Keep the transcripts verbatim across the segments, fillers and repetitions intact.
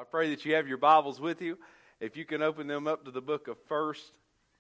I pray that you have your Bibles with you. If you can open them up to the book of First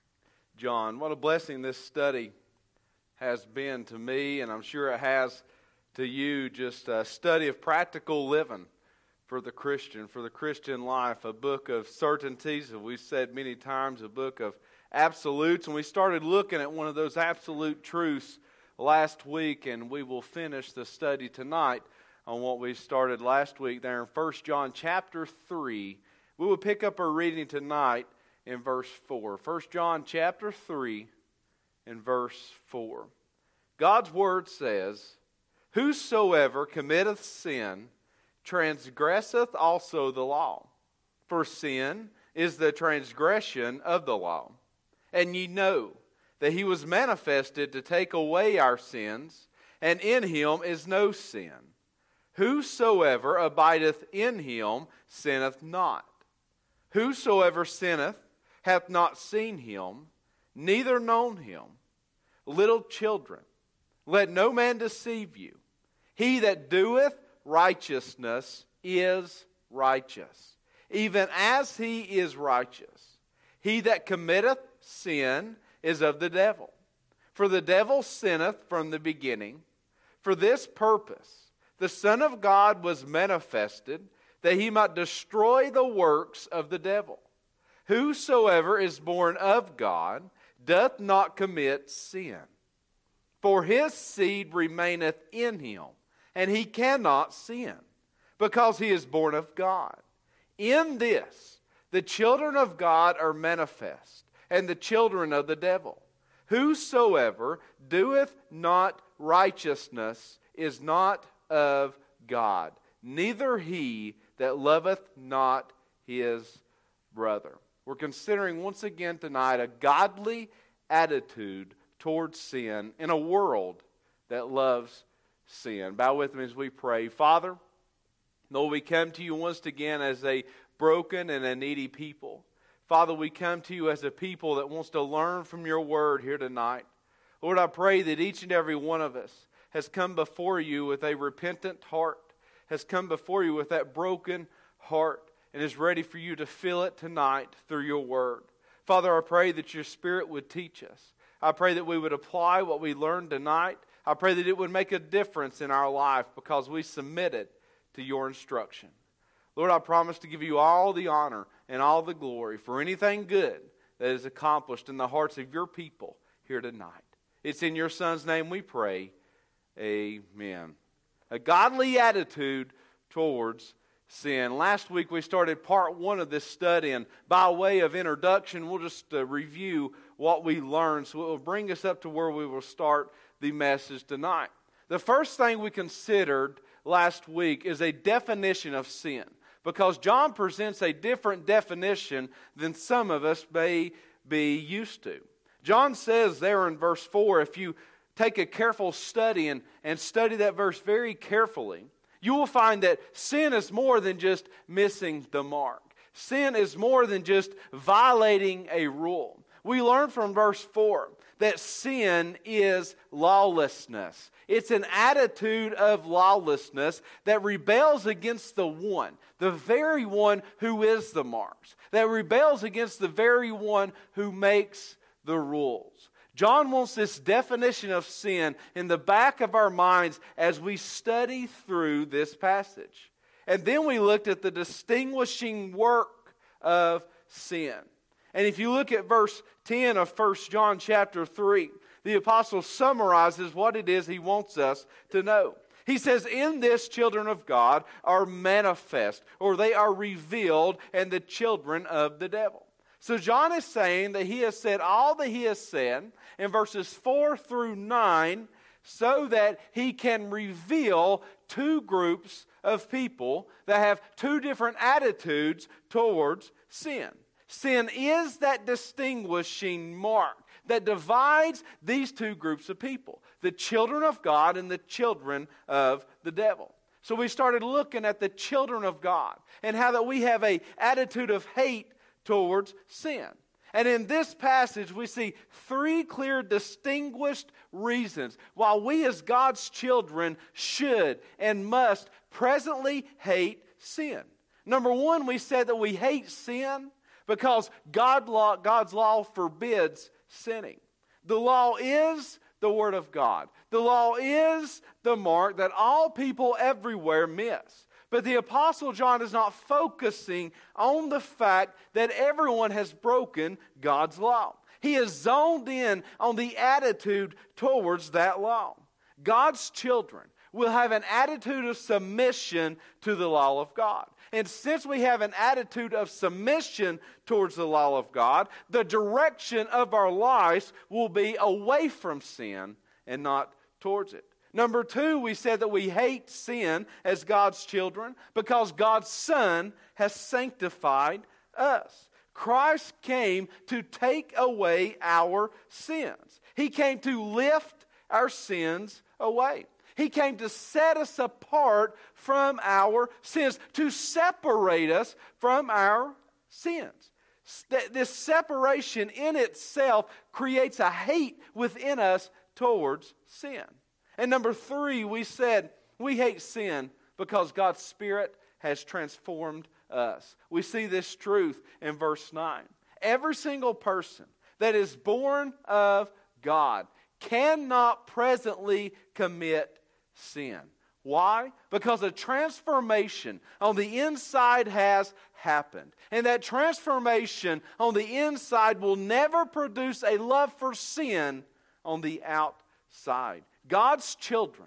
John. What a blessing this study has been to me, and I'm sure it has to you. Just a study of practical living for the Christian, for the Christian life. A book of certainties, as we've said many times, a book of absolutes. And we started looking at one of those absolute truths last week, and we will finish the study tonight on what we started last week there in First John chapter three. We will pick up our reading tonight in verse four. First John chapter three and verse four. God's word says, "Whosoever committeth sin transgresseth also the law. For sin is the transgression of the law. And ye know that he was manifested to take away our sins, and in him is no sin. Whosoever abideth in him sinneth not. Whosoever sinneth hath not seen him, neither known him. Little children, let no man deceive you. He that doeth righteousness is righteous, even as he is righteous. He that committeth sin is of the devil. For the devil sinneth from the beginning. For this purpose the Son of God was manifested, that he might destroy the works of the devil. Whosoever is born of God doth not commit sin. For his seed remaineth in him, and he cannot sin, because he is born of God. In this the children of God are manifest, and the children of the devil. Whosoever doeth not righteousness is not of God, neither he that loveth not his brother." We're considering once again tonight a godly attitude towards sin in a world that loves sin. Bow with me as we pray. Father, Lord, we come to you once again as a broken and a needy people. Father, we come to you as a people that wants to learn from your word here tonight. Lord, I pray that each and every one of us has come before you with a repentant heart, has come before you with that broken heart, and is ready for you to fill it tonight through your word. Father, I pray that your Spirit would teach us. I pray that we would apply what we learned tonight. I pray that it would make a difference in our life because we submitted to your instruction. Lord, I promise to give you all the honor and all the glory for anything good that is accomplished in the hearts of your people here tonight. It's in your Son's name we pray. Amen. A godly attitude towards sin. Last week we started part one of this study, and by way of introduction, we'll just uh, review what we learned, so it will bring us up to where we will start the message tonight. The first thing we considered last week is a definition of sin, because John presents a different definition than some of us may be used to. John says there in verse four, if you take a careful study and, and study that verse very carefully, you will find that sin is more than just missing the mark. Sin is more than just violating a rule. We learn from verse four that sin is lawlessness. It's an attitude of lawlessness that rebels against the one, the very one who is the marks, that rebels against the very one who makes the rules. John wants this definition of sin in the back of our minds as we study through this passage. And then we looked at the distinguishing work of sin. And if you look at verse ten of First John chapter three, the apostle summarizes what it is he wants us to know. He says, "In this children of God are manifest," or they are revealed, "and the children of the devil." So John is saying that he has said all that he has said in verses four through nine so that he can reveal two groups of people that have two different attitudes towards sin. Sin is that distinguishing mark that divides these two groups of people, the children of God and the children of the devil. So we started looking at the children of God and how that we have an attitude of hate towards sin. And in this passage, we see three clear, distinguished reasons why we as God's children should and must presently hate sin. Number one, we said that we hate sin because God law, God's law forbids sinning. The law is the Word of God. The law is the mark that all people everywhere miss. But the Apostle John is not focusing on the fact that everyone has broken God's law. He is zoned in on the attitude towards that law. God's children will have an attitude of submission to the law of God. And since we have an attitude of submission towards the law of God, the direction of our lives will be away from sin and not towards it. Number two, we said that we hate sin as God's children because God's Son has sanctified us. Christ came to take away our sins. He came to lift our sins away. He came to set us apart from our sins, to separate us from our sins. This separation in itself creates a hate within us towards sin. And number three, we said we hate sin because God's Spirit has transformed us. We see this truth in verse nine. Every single person that is born of God cannot presently commit sin. Why? Because a transformation on the inside has happened. And that transformation on the inside will never produce a love for sin on the outside. God's children,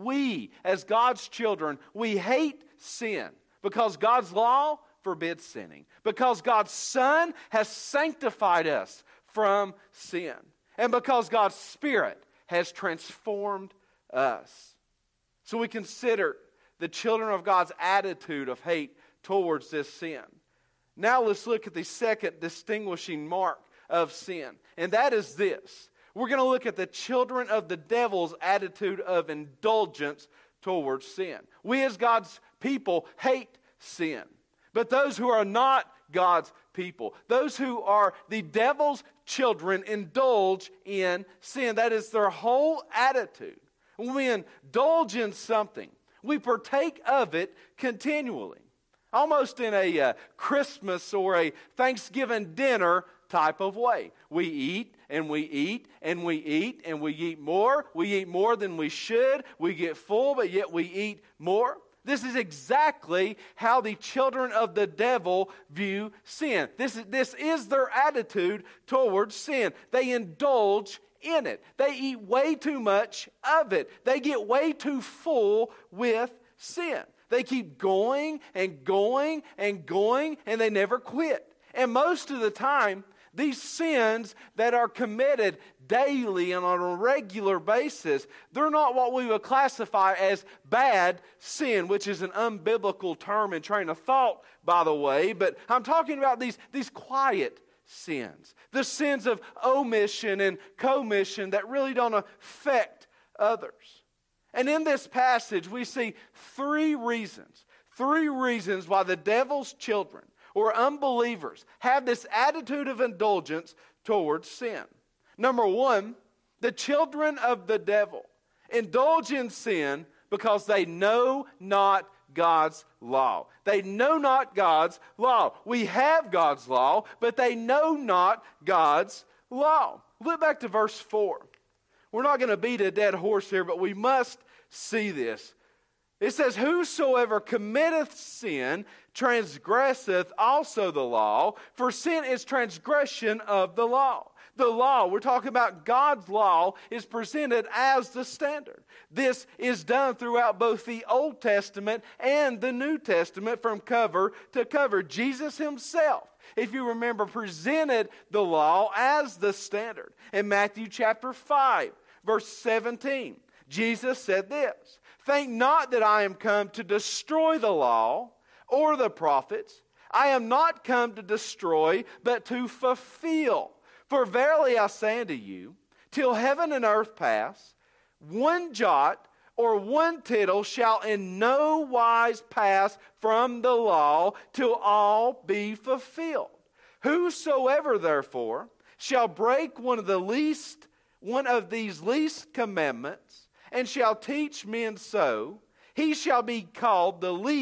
we as God's children, we hate sin because God's law forbids sinning. Because God's Son has sanctified us from sin. And because God's Spirit has transformed us. So we consider the children of God's attitude of hate towards this sin. Now let's look at the second distinguishing mark of sin. And that is this. We're going to look at the children of the devil's attitude of indulgence towards sin. We as God's people hate sin. But those who are not God's people, those who are the devil's children, indulge in sin. That is their whole attitude. When we indulge in something, we partake of it continually. Almost in a uh, Christmas or a Thanksgiving dinner type of way. We eat and we eat and we eat and we eat more. We eat more than we should. We get full, but yet we eat more. This is exactly how the children of the devil view sin. This is, this is their attitude towards sin. They indulge in it. They eat way too much of it. They get way too full with sin. They keep going and going and going, and they never quit. And most of the time, these sins that are committed daily and on a regular basis, they're not what we would classify as bad sin, which is an unbiblical term and train of thought, by the way. But I'm talking about these, these quiet sins, the sins of omission and commission that really don't affect others. And in this passage, we see three reasons, three reasons why the devil's children or unbelievers have this attitude of indulgence towards sin. Number one, the children of the devil indulge in sin because they know not God's law. They know not God's law. We have God's law, but they know not God's law. Look back to verse four. We're not going to beat a dead horse here, but we must see this. It says, whosoever committeth sin transgresseth also the law, for sin is transgression of the law. The law, we're talking about God's law, is presented as the standard. This is done throughout both the Old Testament and the New Testament from cover to cover. Jesus himself, if you remember, presented the law as the standard. In Matthew chapter five, verse seventeen, Jesus said this, think not that I am come to destroy the law or the prophets. I am not come to destroy, but to fulfill. For verily I say unto you, till heaven and earth pass, one jot or one tittle shall in no wise pass from the law till all be fulfilled. Whosoever therefore shall break one of the least, one of these least commandments, and shall teach men so, he shall be called the least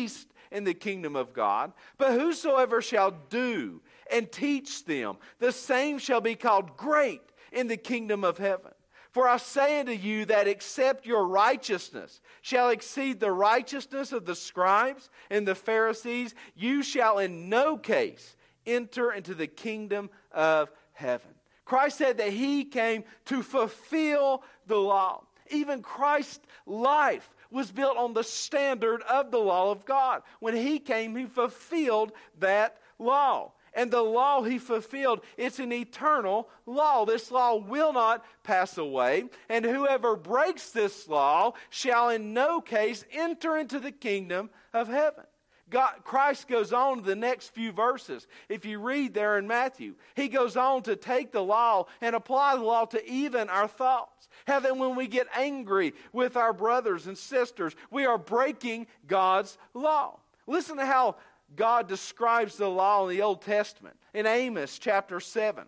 in the kingdom of God. But whosoever shall do and teach them, the same shall be called great in the kingdom of heaven. For I say unto you that except your righteousness shall exceed the righteousness of the scribes and the Pharisees, you shall in no case enter into the kingdom of heaven. Christ said that He came to fulfill the law. Even Christ's life was built on the standard of the law of God. When He came, He fulfilled that law. And the law He fulfilled, it's an eternal law. This law will not pass away. And whoever breaks this law shall in no case enter into the kingdom of heaven. God, Christ goes on to the next few verses. If you read there in Matthew, He goes on to take the law and apply the law to even our thoughts. How that when we get angry with our brothers and sisters, we are breaking God's law. Listen to how God describes the law in the Old Testament. In Amos chapter seven,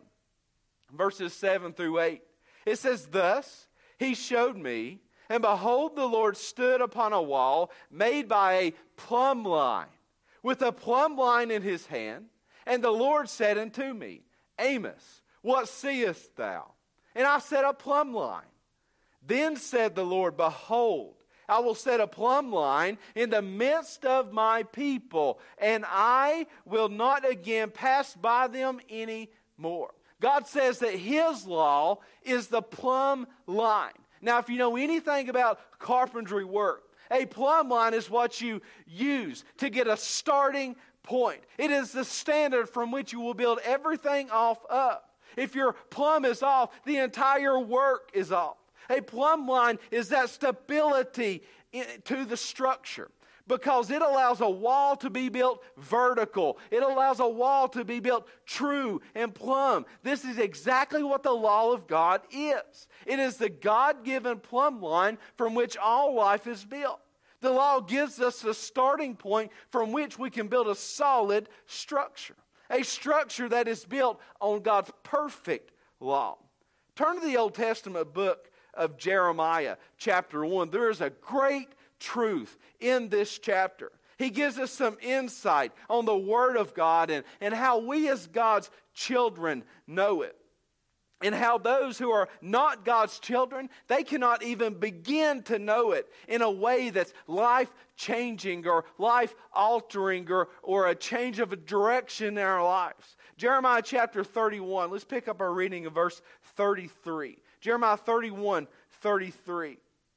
verses seven through eight. It says, Thus He showed me, and behold, the Lord stood upon a wall made by a plumb line, with a plumb line in His hand. And the Lord said unto me, Amos, what seest thou? And I said, a plumb line. Then said the Lord, Behold, I will set a plumb line in the midst of my people, and I will not again pass by them any more. God says that His law is the plumb line. Now, if you know anything about carpentry work, a plumb line is what you use to get a starting point. It is the standard from which you will build everything off of. If your plumb is off, the entire work is off. A plumb line is that stability in, to the structure, because it allows a wall to be built vertical. It allows a wall to be built true and plumb. This is exactly what the law of God is. It is the God-given plumb line from which all life is built. The law gives us a starting point from which we can build a solid structure, a structure that is built on God's perfect law. Turn to the Old Testament book of Jeremiah chapter one. There is a great truth in this chapter. He gives us some insight on the Word of God and, and how we as God's children know it. And how those who are not God's children, they cannot even begin to know it in a way that's life-changing or life-altering or, or a change of a direction in our lives. Jeremiah chapter thirty-one, let's pick up our reading of verse thirty-three. Jeremiah thirty-one, thirty-three.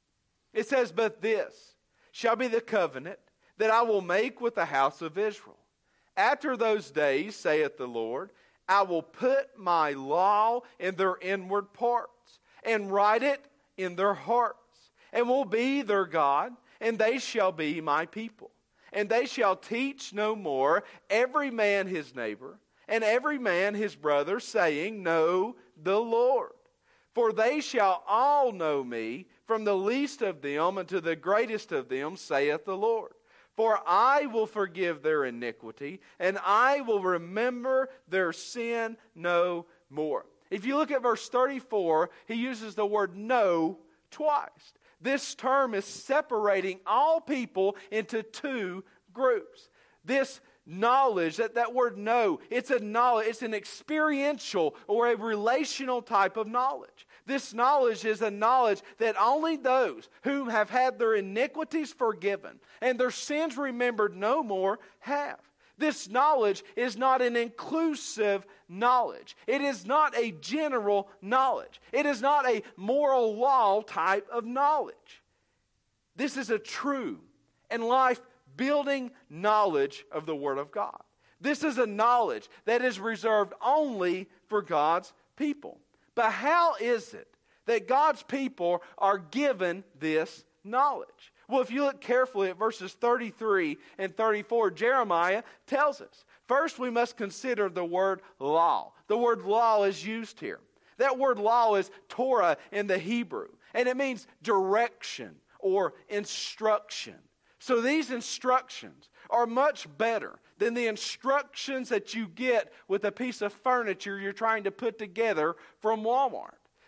It says, But this shall be the covenant that I will make with the house of Israel. After those days, saith the Lord, I will put my law in their inward parts, and write it in their hearts, and will be their God, and they shall be my people. And they shall teach no more every man his neighbor, and every man his brother, saying, Know the Lord. For they shall all know me, from the least of them unto the greatest of them, saith the Lord. For I will forgive their iniquity, and I will remember their sin no more. If you look at verse thirty-four, he uses the word know twice. This term is separating all people into two groups. This knowledge, that, that word know, it's a knowledge, it's an experiential or a relational type of knowledge. This knowledge is a knowledge that only those who have had their iniquities forgiven and their sins remembered no more have. This knowledge is not an inclusive knowledge. It is not a general knowledge. It is not a moral law type of knowledge. This is a true and life-building knowledge of the Word of God. This is a knowledge that is reserved only for God's people. But how is it that God's people are given this knowledge? Well, if you look carefully at verses thirty-three and thirty-four, Jeremiah tells us. First, we must consider the word law. The word law is used here. That word law is Torah in the Hebrew, and it means direction or instruction. So these instructions are much better than the instructions that you get with a piece of furniture you're trying to put together from Walmart.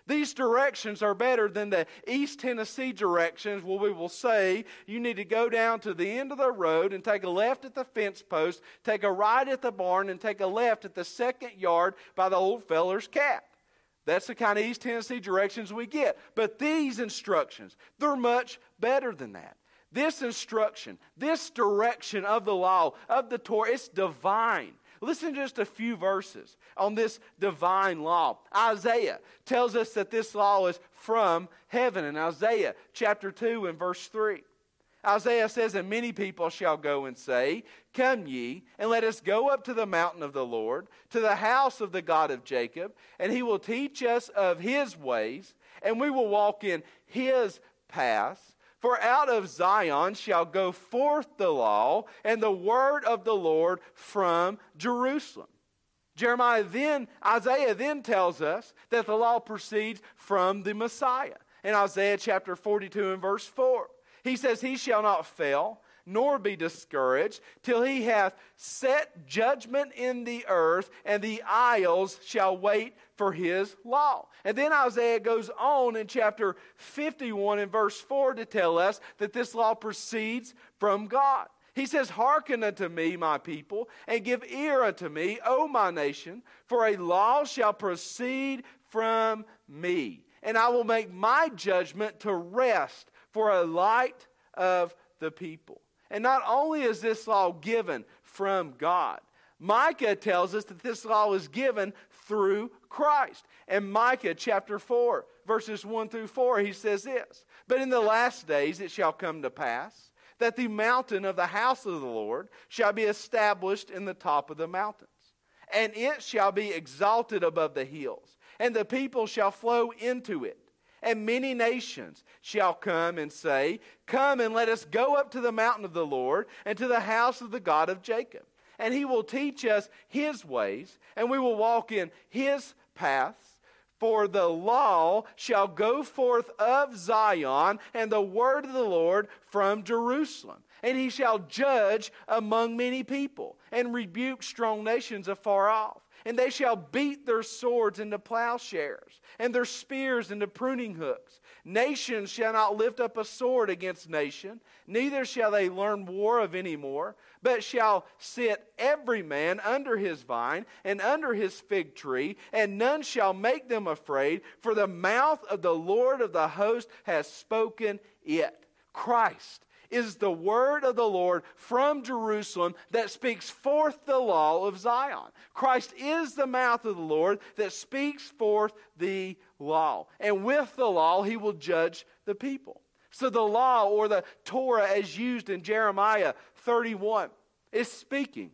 These directions are better than the East Tennessee directions where we will say you need to go down to the end of the road and take a left at the fence post, take a right at the barn, and take a left at the second yard by the old feller's cat. That's the kind of East Tennessee directions we get. But these instructions, they're much better than that. This instruction, this direction of the law, of the Torah, it's divine. Listen to just a few verses on this divine law. Isaiah tells us that this law is from heaven in Isaiah chapter two and verse three. Isaiah says, and many people shall go and say, come ye, and let us go up to the mountain of the Lord, to the house of the God of Jacob, and he will teach us of his ways, and we will walk in his paths. For out of Zion shall go forth the law and the word of the Lord from Jerusalem. Jeremiah then, Isaiah then tells us that the law proceeds from the Messiah. In Isaiah chapter forty-two and verse four, he says, he shall not fail, nor be discouraged, till he hath set judgment in the earth, and the isles shall wait for his law. And then Isaiah goes on in chapter fifty-one and verse four to tell us that this law proceeds from God. He says, hearken unto me, my people, and give ear unto me, O my nation, for a law shall proceed from me, and I will make my judgment to rest for a light of the people. And not only is this law given from God, Micah tells us that this law is given through Christ. And Micah chapter four, verses one through four, he says this, but in the last days it shall come to pass that the mountain of the house of the Lord shall be established in the top of the mountains, and it shall be exalted above the hills, and the people shall flow into it. And many nations shall come and say, come and let us go up to the mountain of the Lord and to the house of the God of Jacob. And he will teach us his ways, and we will walk in his paths. For the law shall go forth of Zion, and the word of the Lord from Jerusalem. And he shall judge among many people, and rebuke strong nations afar off. And they shall beat their swords into plowshares, and their spears into pruning hooks. Nation shall not lift up a sword against nation, neither shall they learn war of any more, but shall sit every man under his vine and under his fig tree, and none shall make them afraid, for the mouth of the Lord of the host has spoken it. Christ is the word of the Lord from Jerusalem that speaks forth the law of Zion. Christ is the mouth of the Lord that speaks forth the law. And with the law, he will judge the people. So the law, or the Torah as used in Jeremiah thirty-one, is speaking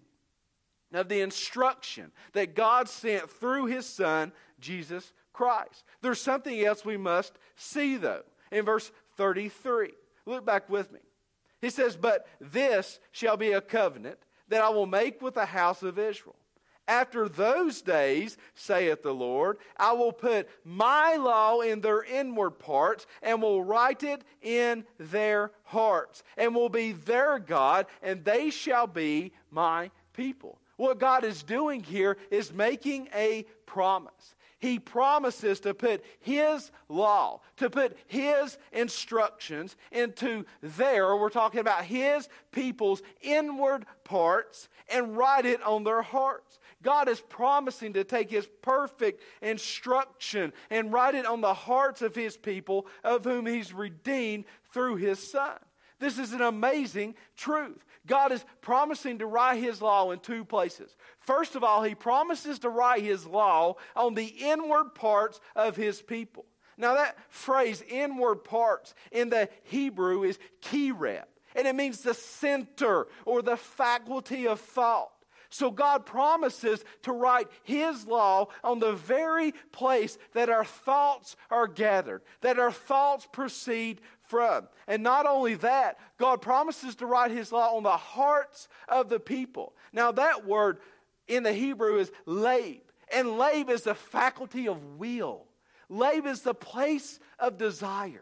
of the instruction that God sent through his Son, Jesus Christ. There's something else we must see, though. In verse thirty-three, look back with me. He says, but this shall be a covenant that I will make with the house of Israel. After those days, saith the Lord, I will put my law in their inward parts, and will write it in their hearts, and will be their God, and they shall be my people. What God is doing here is making a promise. He promises to put his law, to put his instructions into their, we're talking about his people's inward parts, and write it on their hearts. God is promising to take his perfect instruction and write it on the hearts of his people, of whom he's redeemed through his Son. This is an amazing truth. God is promising to write his law in two places. First of all, he promises to write his law on the inward parts of his people. Now that phrase, inward parts, in the Hebrew is kireb, and it means the center or the faculty of thought. So God promises to write his law on the very place that our thoughts are gathered, that our thoughts proceed from. And not only that, God promises to write his law on the hearts of the people. Now that word in the Hebrew is lab, and lab is the faculty of will. Lab is the place of desire.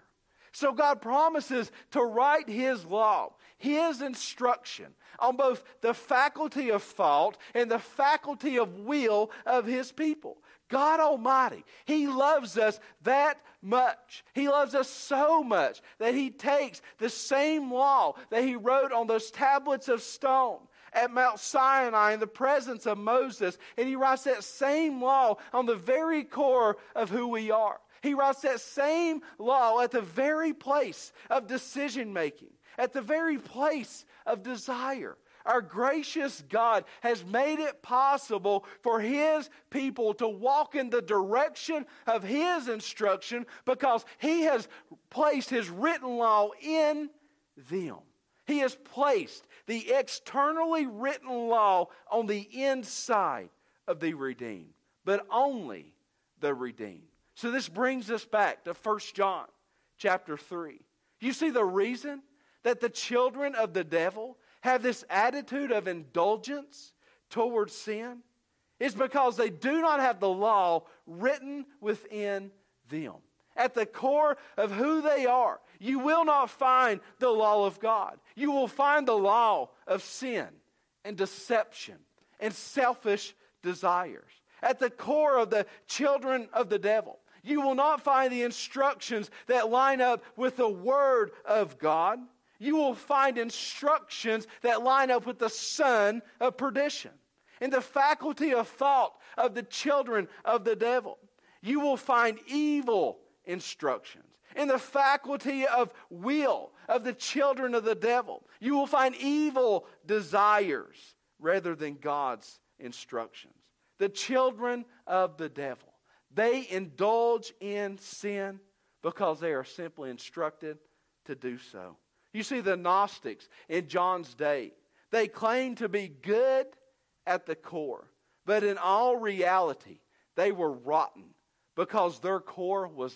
So God promises to write His law, His instruction on both the faculty of thought and the faculty of will of His people. God Almighty, He loves us that much. He loves us so much that He takes the same law that He wrote on those tablets of stone at Mount Sinai in the presence of Moses, and He writes that same law on the very core of who we are. He writes that same law at the very place of decision making, at the very place of desire. Our gracious God has made it possible for His people to walk in the direction of His instruction because He has placed His written law in them. He has placed the externally written law on the inside of the redeemed, but only the redeemed. So this brings us back to First John chapter three. You see the reason that the children of the devil have this attitude of indulgence towards sin is because they do not have the law written within them. At the core of who they are, you will not find the law of God. You will find the law of sin and deception and selfish desires. At the core of the children of the devil, you will not find the instructions that line up with the Word of God. You will find instructions that line up with the son of perdition. In the faculty of thought of the children of the devil, you will find evil instructions. In the faculty of will of the children of the devil, you will find evil desires rather than God's instructions. The children of the devil, they indulge in sin because they are simply instructed to do so. You see, the Gnostics in John's day, they claimed to be good at the core, but in all reality, they were rotten because their core was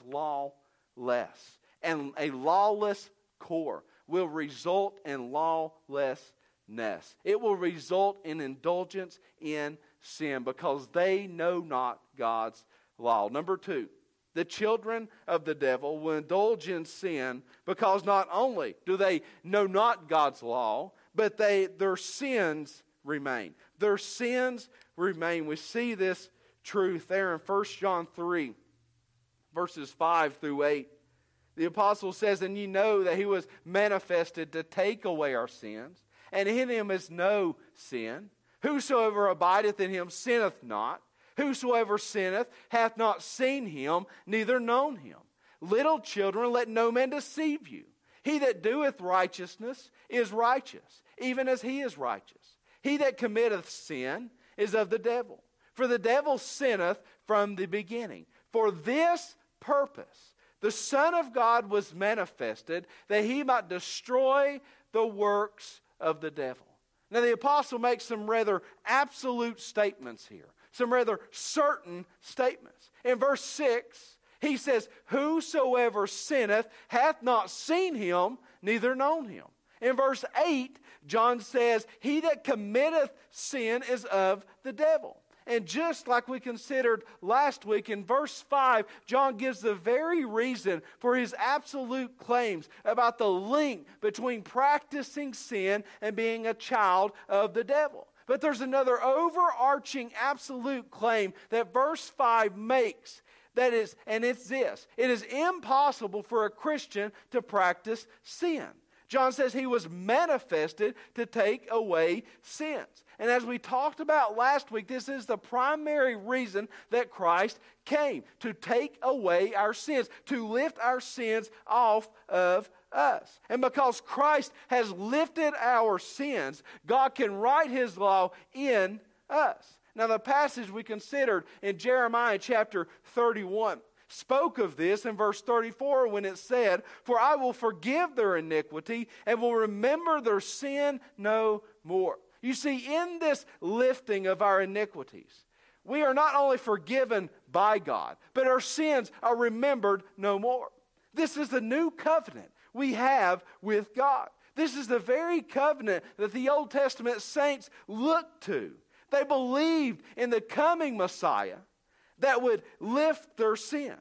lawless. And a lawless core will result in lawlessness. It will result in indulgence in sin because they know not God's law. Number two, the children of the devil will indulge in sin because not only do they know not God's law, but they their sins remain. Their sins remain. We see this truth there in First John three, verses five through eight. The apostle says, "And ye know that He was manifested to take away our sins, and in Him is no sin. Whosoever abideth in Him sinneth not. Whosoever sinneth hath not seen Him, neither known Him. Little children, let no man deceive you. He that doeth righteousness is righteous, even as He is righteous. He that committeth sin is of the devil. For the devil sinneth from the beginning. For this purpose the Son of God was manifested, that He might destroy the works of the devil." Now the apostle makes some rather absolute statements here. Some rather certain statements. In verse six, he says, "Whosoever sinneth hath not seen Him, neither known Him." In verse eight, John says, "He that committeth sin is of the devil." And just like we considered last week, in verse five, John gives the very reason for his absolute claims about the link between practicing sin and being a child of the devil. But there's another overarching absolute claim that verse five makes. That is, and it's this: it is impossible for a Christian to practice sin. John says He was manifested to take away sins. And as we talked about last week, this is the primary reason that Christ came, to take away our sins, to lift our sins off of us. And because Christ has lifted our sins, God can write His law in us. Now the passage we considered in Jeremiah chapter thirty-one spoke of this in verse thirty-four when it said, "For I will forgive their iniquity and will remember their sin no more." You see, in this lifting of our iniquities, we are not only forgiven by God, but our sins are remembered no more. This is the new covenant we have with God. This is the very covenant that the Old Testament saints looked to. They believed in the coming Messiah that would lift their sins.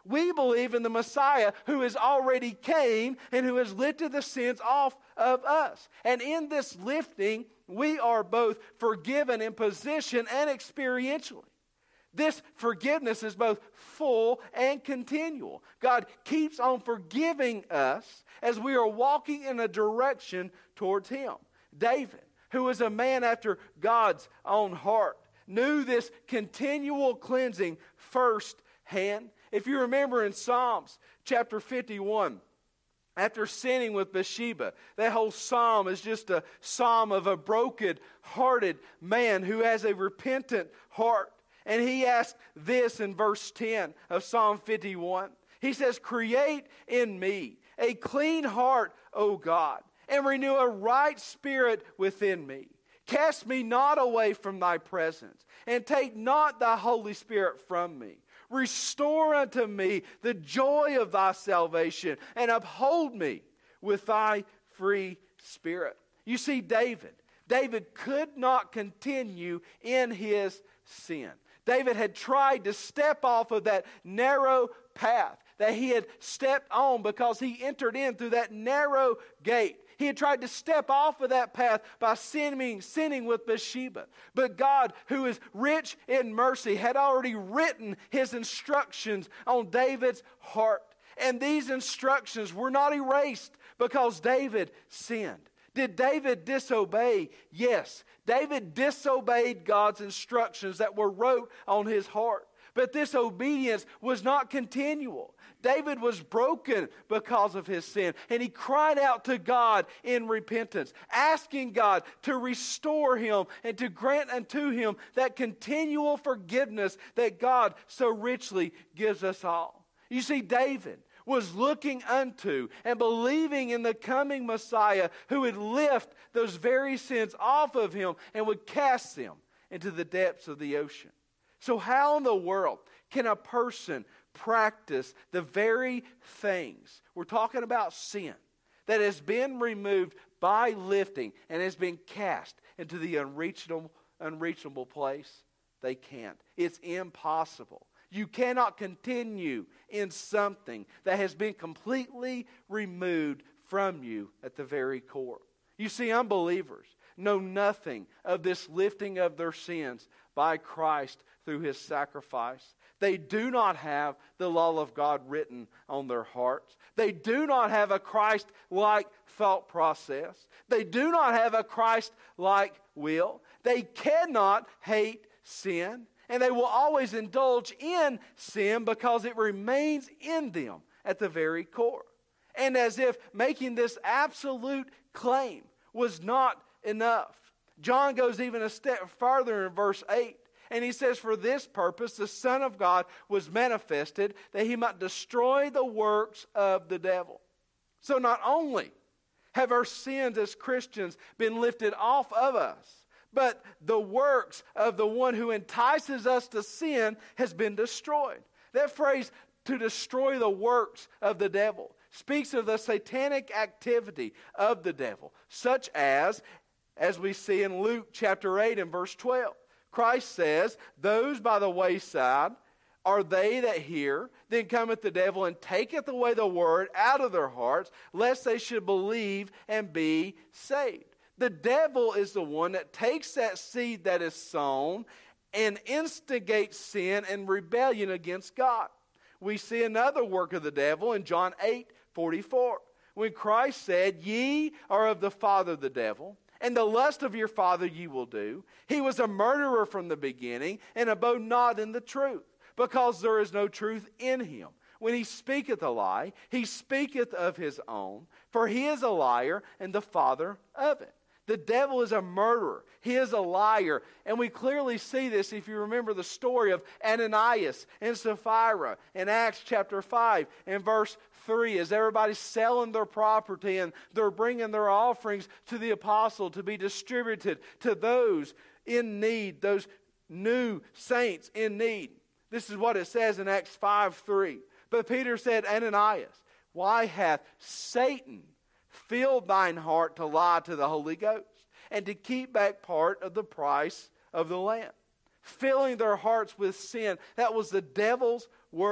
We believe in the Messiah who has already came and who has lifted the sins off of us. And in this lifting, we are both forgiven in position and experientially. This forgiveness is both full and continual. God keeps on forgiving us as we are walking in a direction towards Him. David, who was a man after God's own heart, knew this continual cleansing firsthand. If you remember in Psalms chapter fifty-one, after sinning with Bathsheba, that whole psalm is just a psalm of a broken-hearted man who has a repentant heart. And he asks this in verse ten of Psalm fifty-one. He says, "Create in me a clean heart, O God, and renew a right spirit within me. Cast me not away from thy presence, and take not thy Holy Spirit from me. Restore unto me the joy of thy salvation, and uphold me with thy free spirit." You see, David, David could not continue in his sin. David had tried to step off of that narrow path that he had stepped on because he entered in through that narrow gate. He had tried to step off of that path by sinning, sinning with Bathsheba. But God, who is rich in mercy, had already written His instructions on David's heart. And these instructions were not erased because David sinned. Did David disobey? Yes. David disobeyed God's instructions that were wrote on his heart. But this obedience was not continual. David was broken because of his sin, and he cried out to God in repentance, asking God to restore him and to grant unto him that continual forgiveness that God so richly gives us all. You see, David was looking unto and believing in the coming Messiah who would lift those very sins off of him and would cast them into the depths of the ocean. So how in the world can a person practice the very things, we're talking about sin, that has been removed by lifting and has been cast into the unreachable, unreachable place? They can't. It's impossible. You cannot continue in something that has been completely removed from you at the very core. You see, unbelievers know nothing of this lifting of their sins by Christ through His sacrifice. They do not have the law of God written on their hearts. They do not have a Christ-like thought process. They do not have a Christ-like will. They cannot hate sin. And they will always indulge in sin because it remains in them at the very core. And as if making this absolute claim was not enough, John goes even a step further in verse eight. And he says, "For this purpose the Son of God was manifested, that He might destroy the works of the devil." So not only have our sins as Christians been lifted off of us, but the works of the one who entices us to sin has been destroyed. That phrase, "to destroy the works of the devil," speaks of the satanic activity of the devil, such as, as we see in Luke chapter eight and verse twelve. Christ says, "Those by the wayside are they that hear, then cometh the devil and taketh away the word out of their hearts, lest they should believe and be saved." The devil is the one that takes that seed that is sown and instigates sin and rebellion against God. We see another work of the devil in John eight forty-four, when Christ said, "Ye are of the father the devil, and the lust of your father ye will do. He was a murderer from the beginning, and abode not in the truth, because there is no truth in him. When he speaketh a lie, he speaketh of his own, for he is a liar and the father of it." The devil is a murderer. He is a liar. And we clearly see this if you remember the story of Ananias and Sapphira in Acts chapter five and verse three. As everybody's selling their property and they're bringing their offerings to the apostle to be distributed to those in need, those new saints in need. This is what it says in Acts five three. "But Peter said, Ananias, why hath Satan filled thine heart to lie to the Holy Ghost, and to keep back part of the price of the land?" Filling their hearts with sin. That was the devil's work.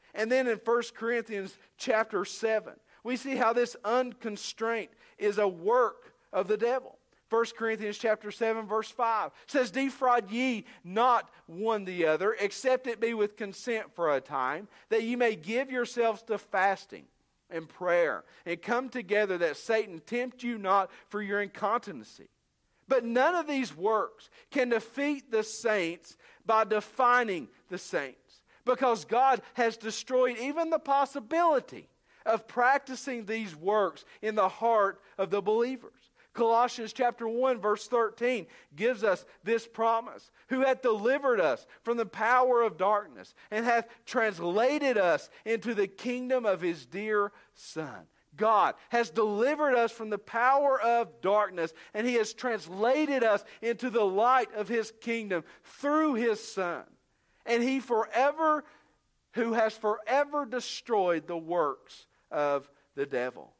And then in First Corinthians chapter seven, we see how this unconstraint is a work of the devil. First Corinthians chapter seven, verse five says, defraud ye not one the other, except it be with consent for a time, that ye may give yourselves to fasting and prayer, and come together, that Satan tempt you not for your incontinency. But none of these works can defeat the saints by defining the saints, because God has destroyed even the possibility of practicing these works in the heart of the believers. Colossians chapter one, verse thirteen gives us this promise. Who hath delivered us from the power of darkness, and hath translated us into the kingdom of his dear Son. God has delivered us from the power of darkness, and he has translated us into the light of his kingdom through his Son. And he forever, who has forever destroyed the works of the devil.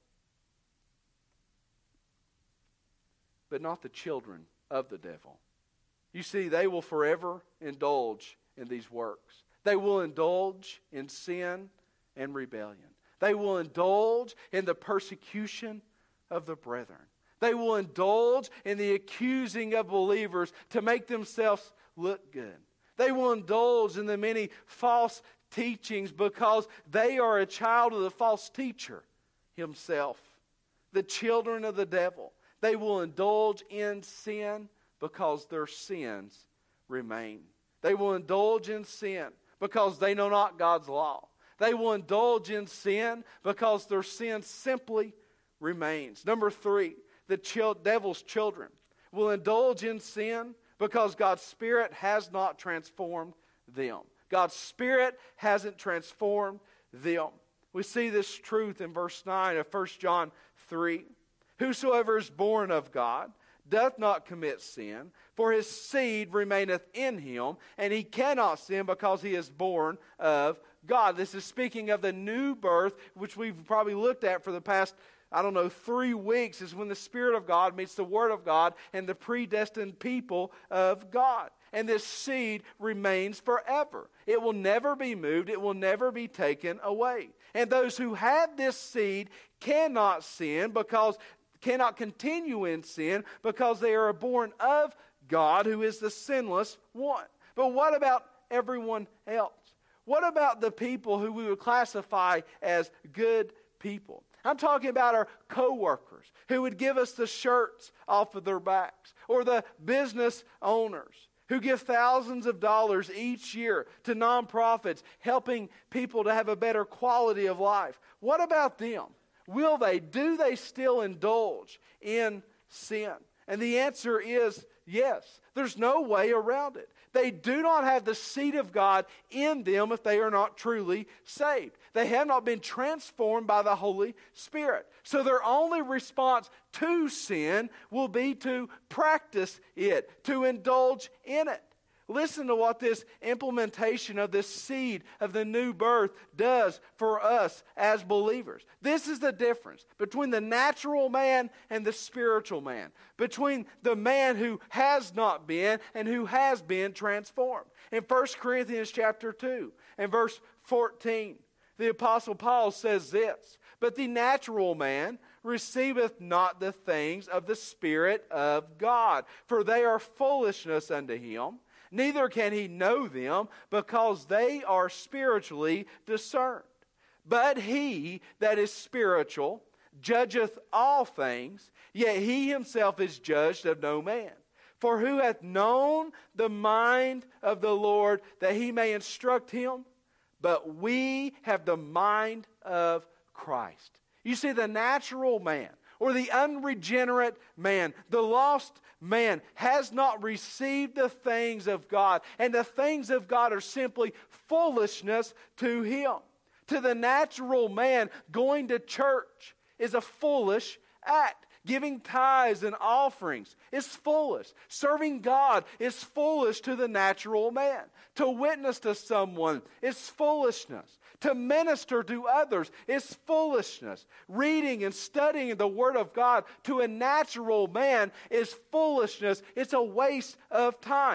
But not the children of the devil. You see, they will forever indulge in these works. They will indulge in sin and rebellion. They will indulge in the persecution of the brethren. They will indulge in the accusing of believers to make themselves look good. They will indulge in the many false teachings because they are a child of the false teacher himself. The children of the devil. They will indulge in sin because their sins remain. They will indulge in sin because they know not God's law. They will indulge in sin because their sin simply remains. Number three, the chil- devil's children will indulge in sin because God's Spirit has not transformed them. God's Spirit hasn't transformed them. We see this truth in verse nine of First John three. Whosoever is born of God doth not commit sin, for his seed remaineth in him, and he cannot sin because he is born of God. This is speaking of the new birth, which we've probably looked at for the past, I don't know, three weeks, is when the Spirit of God meets the Word of God and the predestined people of God. And this seed remains forever. It will never be moved. It will never be taken away. And those who have this seed cannot sin because cannot continue in sin because they are born of God, who is the sinless one. But what about everyone else? What about the people who we would classify as good people? I'm talking about our co-workers who would give us the shirts off of their backs, or the business owners who give thousands of dollars each year to nonprofits helping people to have a better quality of life. What about them? Will they, do they still indulge in sin? And the answer is yes. There's no way around it. They do not have the seed of God in them if they are not truly saved. They have not been transformed by the Holy Spirit. So their only response to sin will be to practice it, to indulge in it. Listen to what this implementation of this seed of the new birth does for us as believers. This is the difference between the natural man and the spiritual man, between the man who has not been and who has been transformed. In First Corinthians chapter two and verse fourteen, the Apostle Paul says this, "But the natural man receiveth not the things of the Spirit of God, for they are foolishness unto him. Neither can he know them, because they are spiritually discerned. But he that is spiritual judgeth all things, yet he himself is judged of no man. For who hath known the mind of the Lord, that he may instruct him? But we have the mind of Christ." You see, the natural man, or the unregenerate man, the lost man, has not received the things of God. And the things of God are simply foolishness to him. To the natural man, going to church is a foolish act. Giving tithes and offerings is foolish. Serving God is foolish to the natural man. To witness to someone is foolishness. To minister to others is foolishness. Reading and studying the Word of God to a natural man is foolishness. It's a waste of time.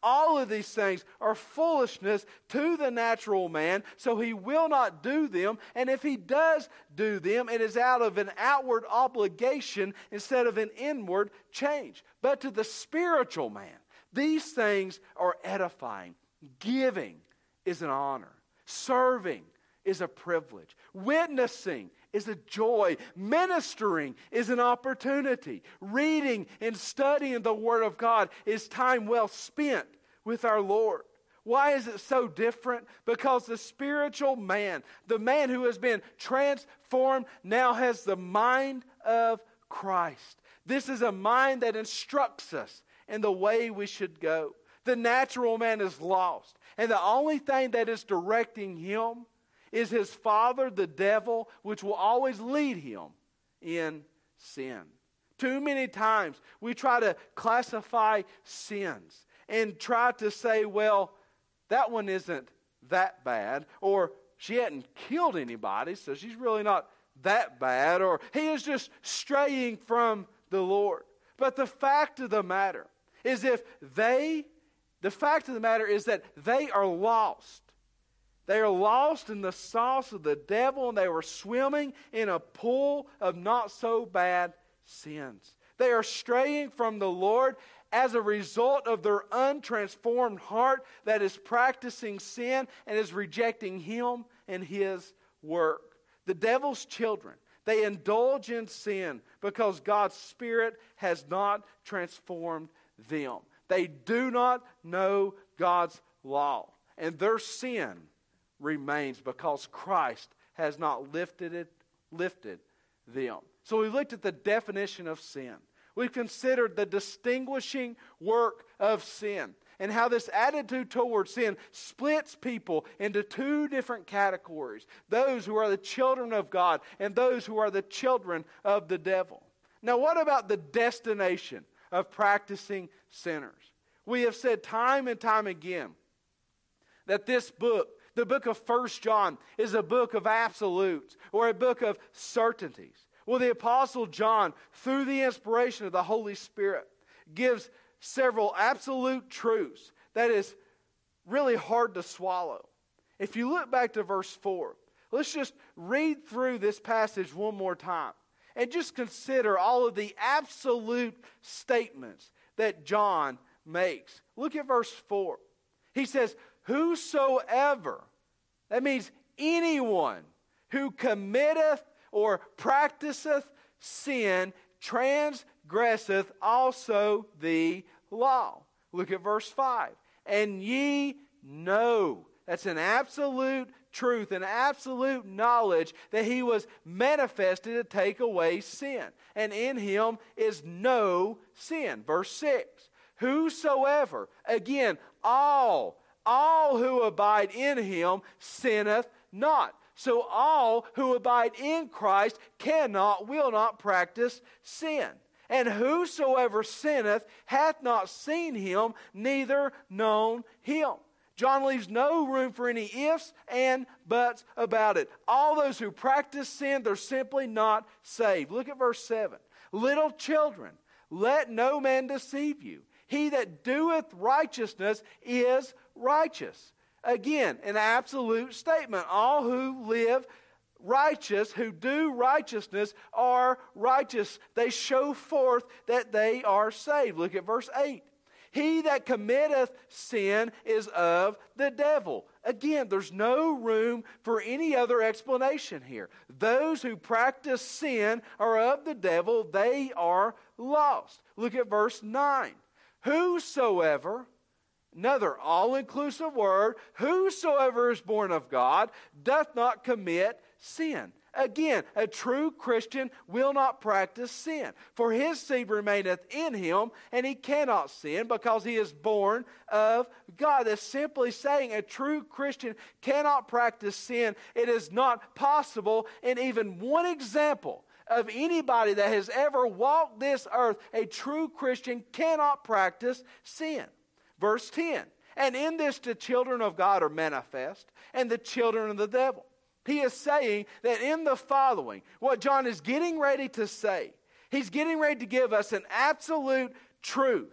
All of these things are foolishness to the natural man, so he will not do them. And if he does do them, it is out of an outward obligation instead of an inward change. But to the spiritual man, these things are edifying. Giving is an honor. Serving is a privilege. Witnessing is a joy. Ministering is an opportunity. Reading and studying the Word of God is time well spent with our Lord. Why is it so different? Because the spiritual man, the man who has been transformed, now has the mind of Christ. This is a mind that instructs us in the way we should go. The natural man is lost, and the only thing that is directing him is his father, the devil, which will always lead him in sin. Too many times we try to classify sins and try to say, well, that one isn't that bad, or she hadn't killed anybody, so she's really not that bad, or he is just straying from the Lord. But the fact of the matter is if they, the fact of the matter is that they are lost. They are lost in the sauce of the devil, and they were swimming in a pool of not so bad sins. They are straying from the Lord as a result of their untransformed heart that is practicing sin and is rejecting Him and His work. The devil's children, they indulge in sin because God's Spirit has not transformed them. They do not know God's law, and their sin remains because Christ has not lifted it, lifted them. So we looked at the definition of sin. We've considered the distinguishing work of sin and how this attitude towards sin splits people into two different categories. Those who are the children of God and those who are the children of the devil. Now, what about the destination of practicing sinners? We have said time and time again that this book, the book of First John, is a book of absolutes or a book of certainties. Well, the Apostle John, through the inspiration of the Holy Spirit, gives several absolute truths that is really hard to swallow. If you look back to verse four, let's just read through this passage one more time and just consider all of the absolute statements that John makes. Look at verse four. He says, whosoever, that means anyone who committeth or practiceth sin transgresseth also the law. Look at verse five. And ye know, that's an absolute truth, an absolute knowledge that He was manifested to take away sin. And in Him is no sin. Verse six. Whosoever, again, all, all who abide in Him sinneth not. So all who abide in Christ cannot, will not practice sin. And whosoever sinneth hath not seen Him, neither known Him. John leaves no room for any ifs and buts about it. All those who practice sin, they're simply not saved. Look at verse seven. Little children, let no man deceive you. He that doeth righteousness is righteous. Again, an absolute statement. All who live righteous, who do righteousness, are righteous. They show forth that they are saved. Look at verse eight. He that committeth sin is of the devil. Again, there's no room for any other explanation here. Those who practice sin are of the devil. They are lost. Look at verse nine. Whosoever, another all-inclusive word, whosoever is born of God doth not commit sin. Again, a true Christian will not practice sin, for his seed remaineth in him, and he cannot sin because he is born of God. That's simply saying a true Christian cannot practice sin. It is not possible. And even one example of anybody that has ever walked this earth, a true Christian cannot practice sin. Verse ten, and in this the children of God are manifest, and the children of the devil. He is saying that in the following, what John is getting ready to say, he's getting ready to give us an absolute truth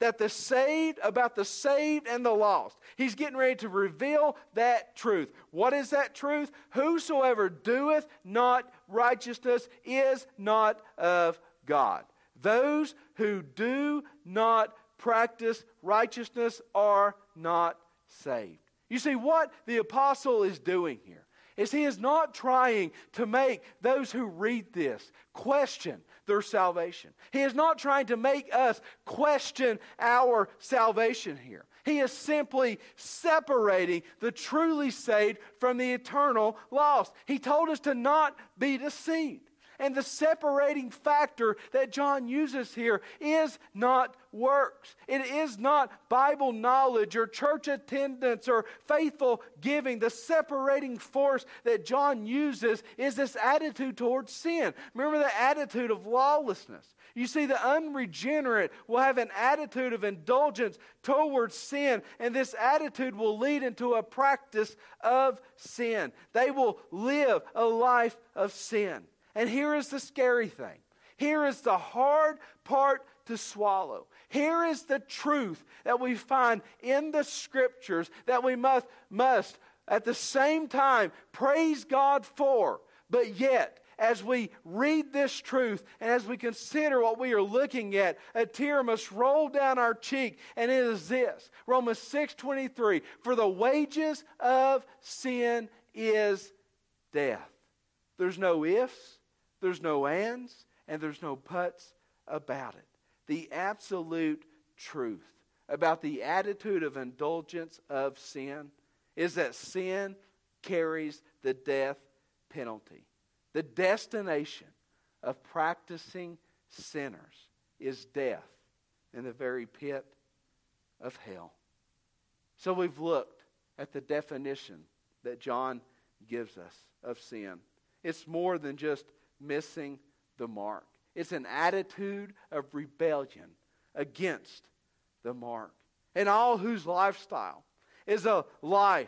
that the saved, about the saved and the lost. He's getting ready to reveal that truth. What is that truth? Whosoever doeth not righteousness is not of God. Those who do not practice righteousness are not saved. You see, what the apostle is doing here is he is not trying to make those who read this question their salvation. He is not trying to make us question our salvation here. He is simply separating the truly saved from the eternal lost. He told us to not be deceived. And the separating factor that John uses here is not works. It is not Bible knowledge or church attendance or faithful giving. The separating force that John uses is this attitude towards sin. Remember the attitude of lawlessness. You see, the unregenerate will have an attitude of indulgence towards sin, and this attitude will lead into a practice of sin. They will live a life of sin. And here is the scary thing. Here is the hard part to swallow. Here is the truth that we find in the Scriptures that we must, must at the same time praise God for. But yet, as we read this truth and as we consider what we are looking at, a tear must roll down our cheek, and it is this. Romans six twenty-three, for the wages of sin is death. There's no ifs, there's no ands, and there's no buts about it. The absolute truth about the attitude of indulgence of sin is that sin carries the death penalty. The destination of practicing sinners is death in the very pit of hell. So we've looked at the definition that John gives us of sin. It's more than just missing the mark. It's an attitude of rebellion against the mark. And all whose lifestyle is a life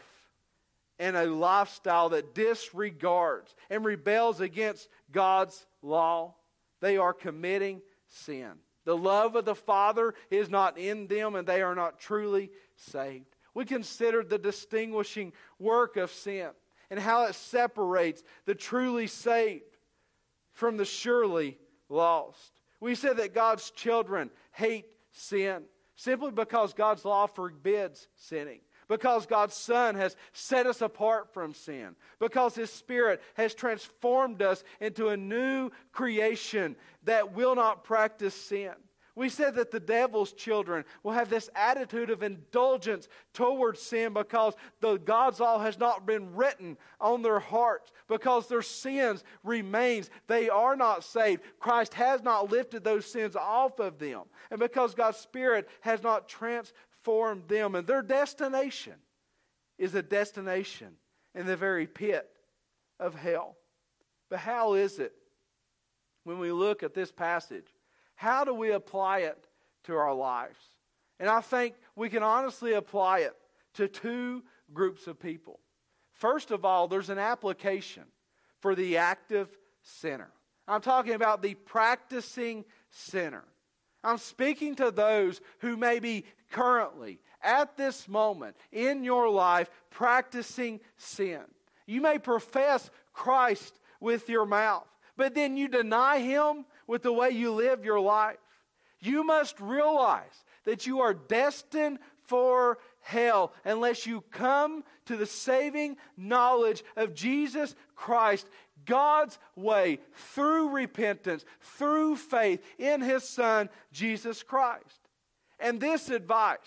and a lifestyle that disregards and rebels against God's law, they are committing sin. The love of the Father is not in them, and they are not truly saved. We considered the distinguishing work of sin and how it separates the truly saved from the surely lost. We said that God's children hate sin simply because God's law forbids sinning. Because God's Son has set us apart from sin. Because His Spirit has transformed us into a new creation that will not practice sin. We said that the devil's children will have this attitude of indulgence towards sin because the God's law has not been written on their hearts. Because their sins remains. They are not saved. Christ has not lifted those sins off of them. And because God's Spirit has not transformed them. And their destination is a destination in the very pit of hell. But how is it when we look at this passage? How do we apply it to our lives? And I think we can honestly apply it to two groups of people. First of all, there's an application for the active sinner. I'm talking about the practicing sinner. I'm speaking to those who may be currently, at this moment, in your life, practicing sin. You may profess Christ with your mouth, but then you deny Him with the way you live your life. You must realize that you are destined for hell unless you come to the saving knowledge of Jesus Christ, God's way, through repentance, through faith in His Son, Jesus Christ. And this advice,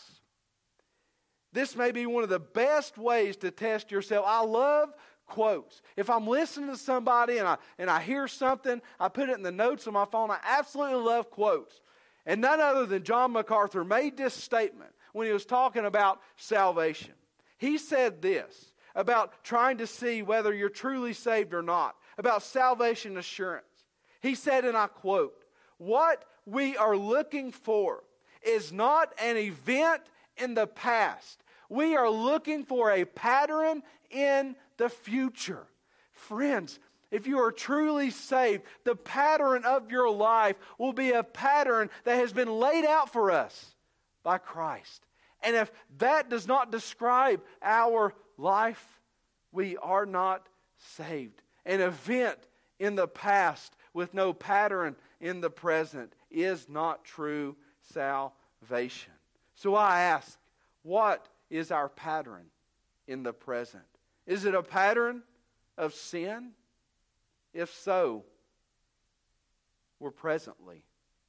this may be one of the best ways to test yourself. I love quotes. If I'm listening to somebody and I and I hear something, I put it in the notes on my phone. I absolutely love quotes. And none other than John MacArthur made this statement when he was talking about salvation. He said this about trying to see whether you're truly saved or not, about salvation assurance. He said, and I quote, "What we are looking for is not an event in the past. We are looking for a pattern in the future." Friends, if you are truly saved, the pattern of your life will be a pattern that has been laid out for us by Christ. And if that does not describe our life, we are not saved. An event in the past with no pattern in the present is not true salvation. So I ask, what is our pattern in the present? Is it a pattern of sin? If so, we're presently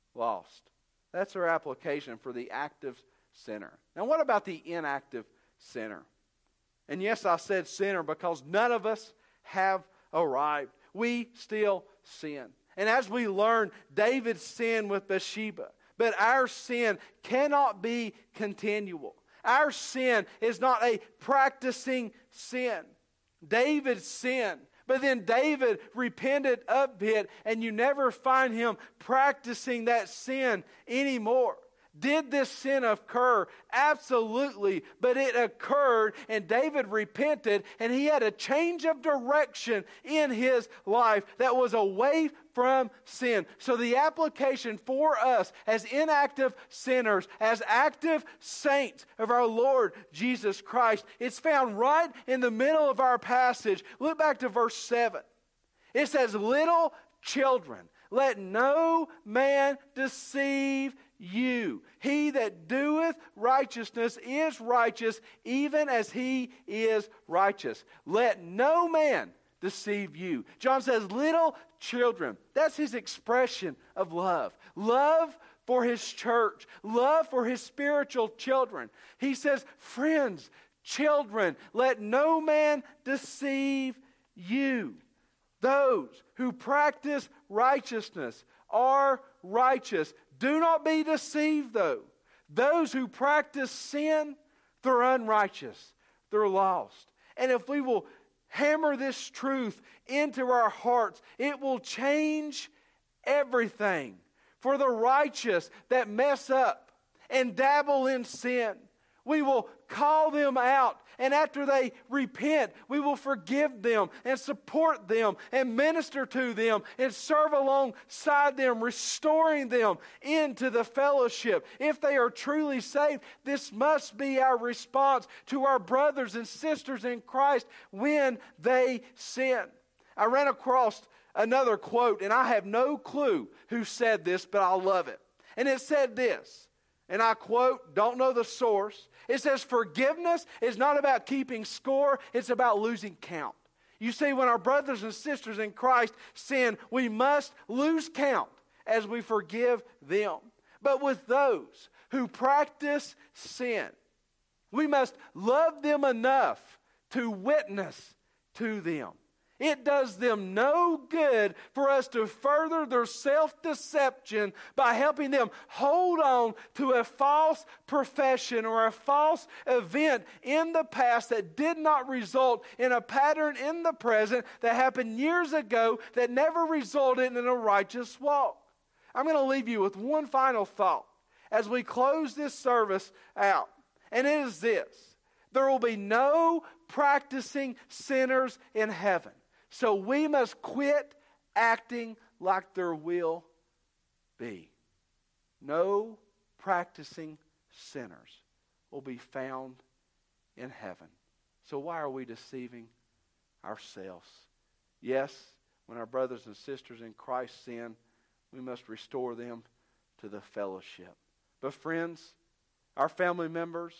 lost. That's our application for the active sinner. Now, what about the inactive sinner? And yes, I said sinner because none of us have arrived. We still sin. And as we learn, David sinned with Bathsheba. But our sin cannot be continual. Our sin is not a practicing sin. David sinned. But then David repented of it, and you never find him practicing that sin anymore. Did this sin occur? Absolutely. But it occurred, and David repented, and he had a change of direction in his life that was away from sin. So the application for us as inactive sinners, as active saints of our Lord Jesus Christ, it's found right in the middle of our passage. Look back to verse seven. It says, "Little children, let no man deceive you. He that doeth righteousness is righteous, even as he is righteous. Let no man deceive you." John says, little children. That's his expression of love. Love for his church. Love for his spiritual children. He says, friends, children, let no man deceive you. Those who practice righteousness are righteous. Do not be deceived, though. Those who practice sin, they're unrighteous. They're lost. And if we will hammer this truth into our hearts, it will change everything. For the righteous that mess up and dabble in sin, we will call them out. And after they repent, we will forgive them and support them and minister to them and serve alongside them, restoring them into the fellowship. If they are truly saved, this must be our response to our brothers and sisters in Christ when they sin. I ran across another quote, and I have no clue who said this, but I love it. And it said this. And I quote, don't know the source. It says, forgiveness is not about keeping score, it's about losing count. You see, when our brothers and sisters in Christ sin, we must lose count as we forgive them. But with those who practice sin, we must love them enough to witness to them. It does them no good for us to further their self-deception by helping them hold on to a false profession or a false event in the past that did not result in a pattern in the present that happened years ago that never resulted in a righteous walk. I'm going to leave you with one final thought as we close this service out. And it is this. There will be no practicing sinners in heaven. So we must quit acting like there will be. No practicing sinners will be found in heaven. So why are we deceiving ourselves? Yes, when our brothers and sisters in Christ sin, we must restore them to the fellowship. But friends, our family members,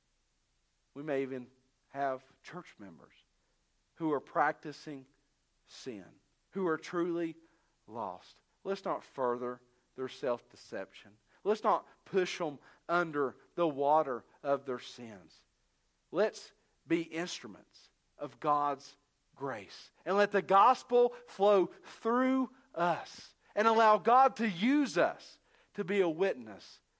we may even have church members who are practicing sin, who are truly lost. Let's not further their self-deception. Let's not push them under the water of their sins. Let's be instruments of God's grace. And let the gospel flow through us. And allow God to use us to be a witness